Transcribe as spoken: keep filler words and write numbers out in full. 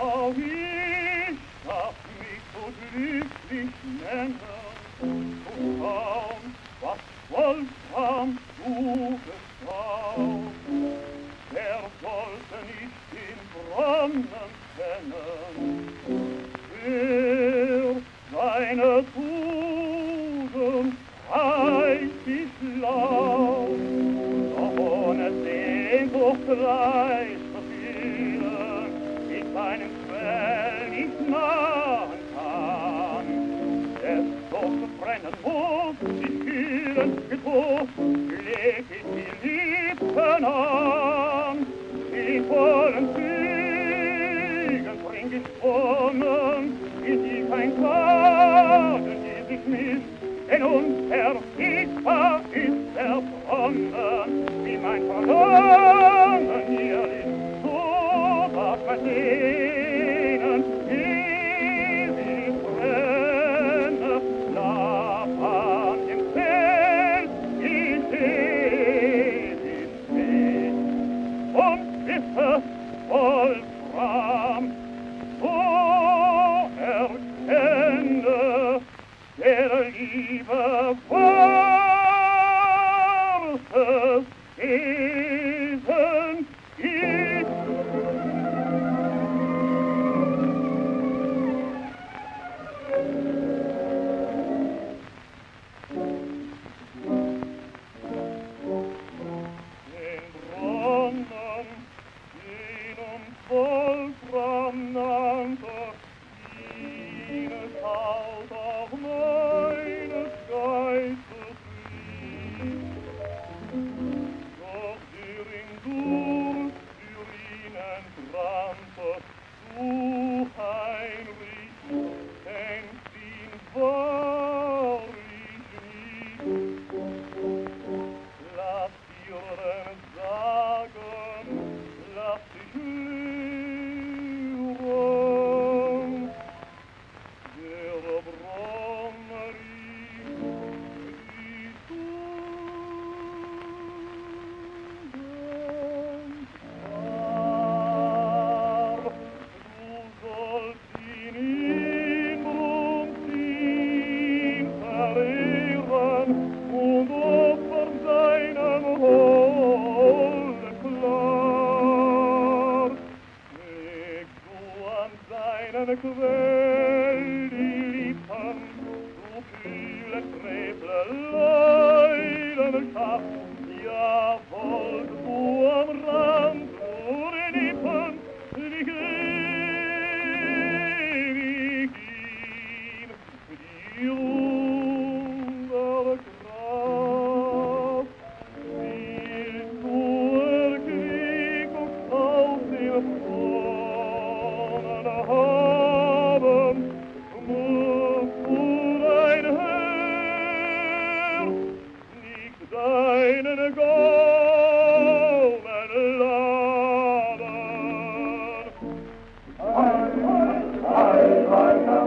auch ich darf mich so glücklich nennen, zu schauen, was Wolfram du gestaut. Der sollte nicht den Brunnen kennen, der seine Tugend reicht sich laut, doch ohne Sehnsucht gleich zu fühlen, ich seinen Quell nicht nahen kann. Es doch brennen muss, die kühlen Geduft, leg ich die Lippen an, die vollen Zügen trink ich Brunnen, in die kein Schaden je sich mischt, denn unverzichtbar ist der Brunnen, wie mein Verlangen hier ist, so darf mein Sehnen ewig brenne, schlaf an dem Feld, ich ewig steh, und wisse Wolfram, so erkenne, der Liebe wahres Wesen ist. Den Brunnen, den uns Wolfram nannte, jenes Haus auch meines Geistes lieb. Doch der in Durst für ihn entbrannte, du Heinrich, kennst ihn wahrlich nicht. Lass dir denn sagen, lass dich hören, der Brunnen die Tugend war. Du sollst ihn in Brunn ziehen, verehren und opfern seinem holden klar. Legst du an seinen Quell die Lippen, du kühle Frevel Leidenschaft, ja, wollt du am Rand nur Lippen, dich ewig ihn, die Wunderkraft, willst du Erquickung aus dem Brunnen haben, musst du dein Herz nicht deinen Gaumen laden. Ei, ei, ei, ei, ei.